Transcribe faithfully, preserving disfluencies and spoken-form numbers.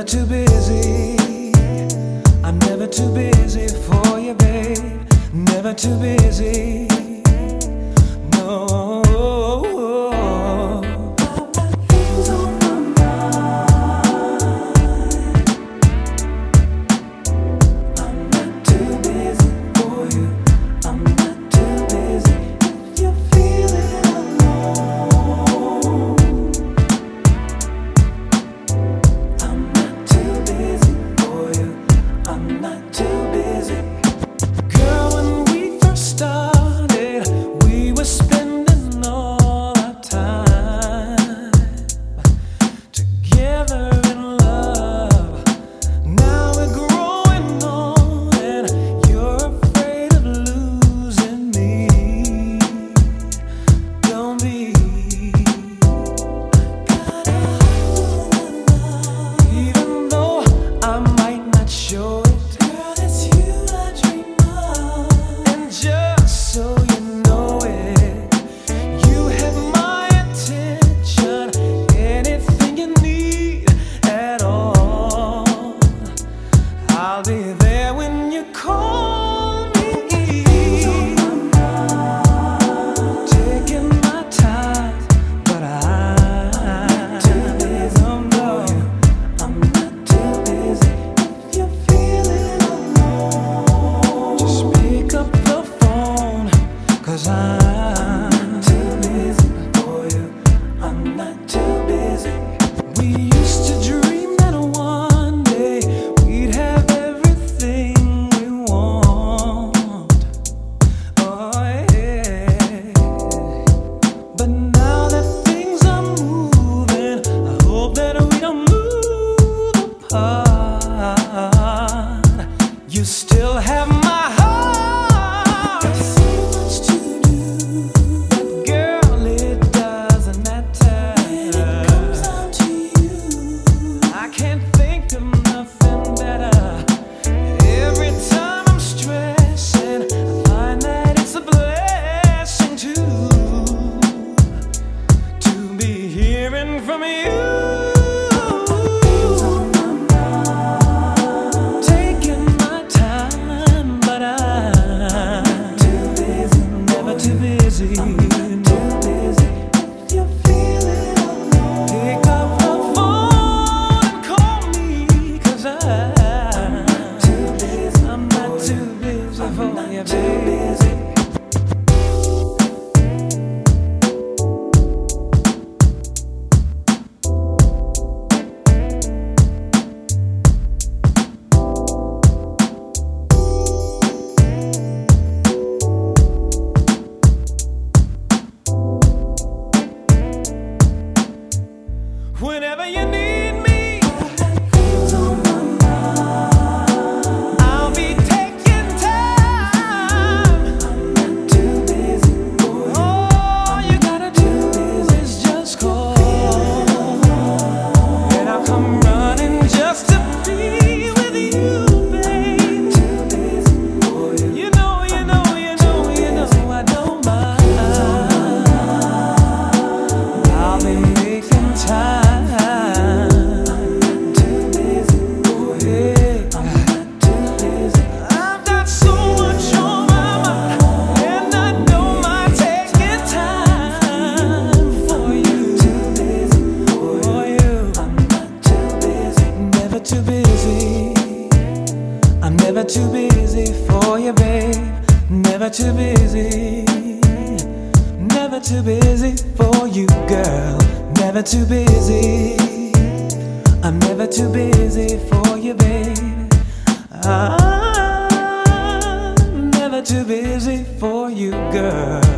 never too busy. I'm never too busy for you, babe. Never too busy. No. I've got things on my mind. I'm not too busy for you. I'm not too busy if you're feeling alone. I'm not too busy for you. I'm not too busy. Girl, when we first started, we were spending all our time together in love. Now we're growing old and you're afraid of losing me. Don't be. Even though I might not show it, Girl, it's you I dream of. and just so you know it, you have my attention. Anything you need at all, I'll be there when you call me. Taking my time, but I'm too busy no, no. I'm not too busy if you're feeling alone. Just pick up the phone, 'cause I'm too busy for you. I'm not too busy. We used to dream that one day we'd have everything we want. Oh yeah. But now that things are moving, I hope that we don't move apart. You still have my heart. So much to do But girl, it doesn't matter. when it comes down to you. I can't think of nothing better. Every time I'm stressing, I find that it's a blessing to to be hearing from you. Things on my mind. Taking my time, but I'm Too busy, never too busy. too busy if you're feeling alone. Pick up the phone and call me, 'cause I'm Too busy, I'm not too busy for not you, too baby. busy. Whenever you need me, Things on my mind. I'll be taking time. I'm not too busy for you. All you gotta do is just call, and I'll come running just to be with you, babe. Too busy for you. You know, you know, you know, you know I don't mind. I'll be making time. Too busy for you. Yeah. I'm not too busy. I've got so much on my mind, and I don't mind taking time for you, Too busy for you. for you. I'm not too busy. Never too busy. I'm never too busy for you, babe. Never too busy. Never too busy for you, girl. Never too busy. I'm never too busy for you, babe. I'm never too busy for you, girl.